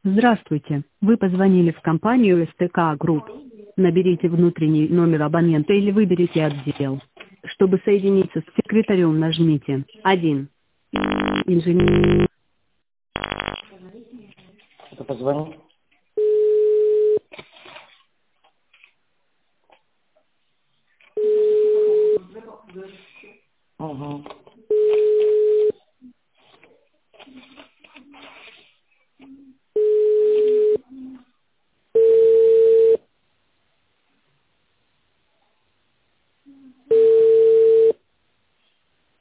Здравствуйте, вы позвонили в компанию СТК Групп. Наберите внутренний номер абонента или выберите отдел. Чтобы соединиться с секретарем, нажмите 1. Инженер. Это позвони. Угу.